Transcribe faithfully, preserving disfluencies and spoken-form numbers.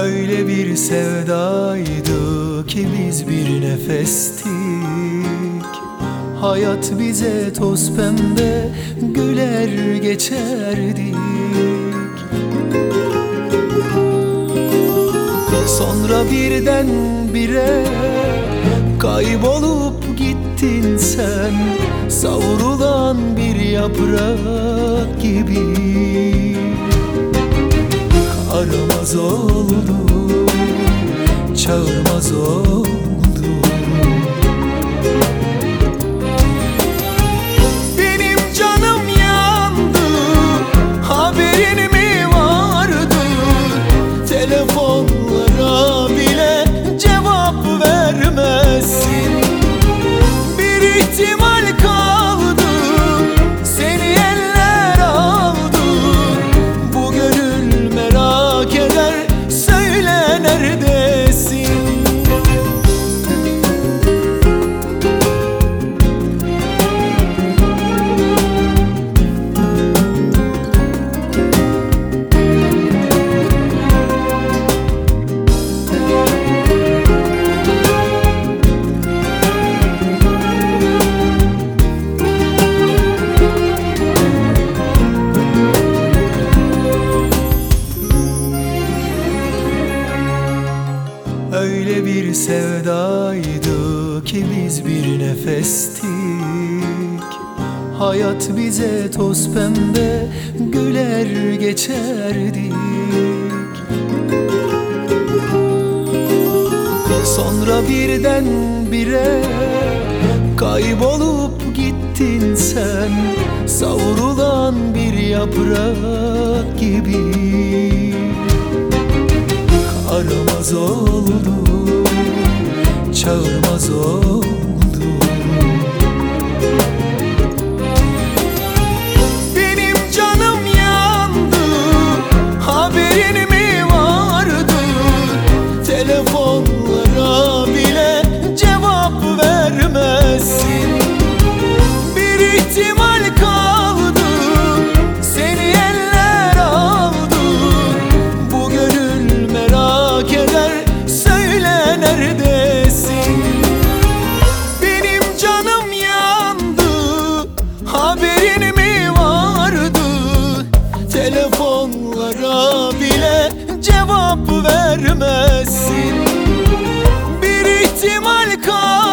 Öyle bir sevdaydı ki biz bir nefestik. Hayat bize toz pembe güler geçerdik. Sonra birden bire kaybolup gittin sen, savrulan bir yaprak gibi. Aramaz oldum, çağırmaz oldum. Benim canım yandı, haberin mi vardı? Telefonlara bile cevap vermezsin. Bir ihtimal kaldı, seni eller aldı. Bu gönül merak eder, söyle neredesin? Öyle bir sevdaydı ki biz bir nefestik. Hayat bize toz pembe güler geçerdik. Sonra birden bire kaybolup gittin sen, savrulan bir yaprak gibi. Aramaz oldum, çağırmaz oldum. Benim canım yandı, haberin mi vardı? Telefonlara bile cevap vermezsin. Bir ihtimal kaldı, seni eller aldı. Bu gönül merak eder, söyle neredesin? Benim canım yandı, haberin mi vardı? Telefonlara bile cevap vermezsin. Bir ihtimal kaldı,